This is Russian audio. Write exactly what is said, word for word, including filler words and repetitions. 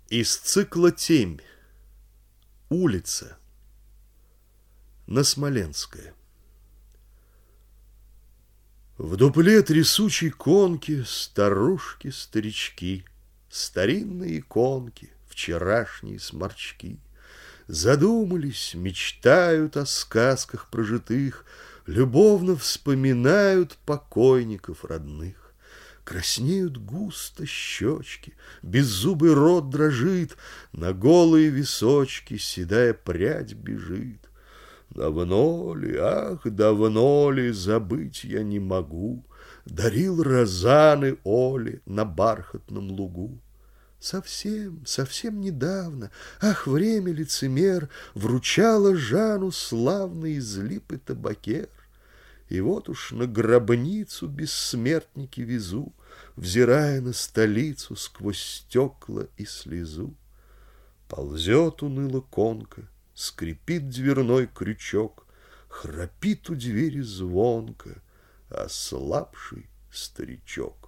Из цикла «Темь». Улица. На Смоленское. В дупле трясучей конки старушки-старички, старинные иконки, вчерашние сморчки, задумались, мечтают о сказках прожитых, любовно вспоминают покойников родных. Краснеют густо щечки, беззубый рот дрожит, на голые височки седая прядь бежит. Давно ли, ах, давно ли, забыть я не могу, дарил розаны Оле на бархатном лугу. Совсем, совсем недавно, ах, время лицемер, вручала Жану славный из липы табакер. И вот уж на гробницу бессмертники везу, взирая на столицу сквозь стекла и слезу. Ползет уныло конка, скрипит дверной крючок, храпит у двери звонко ослабший старичок.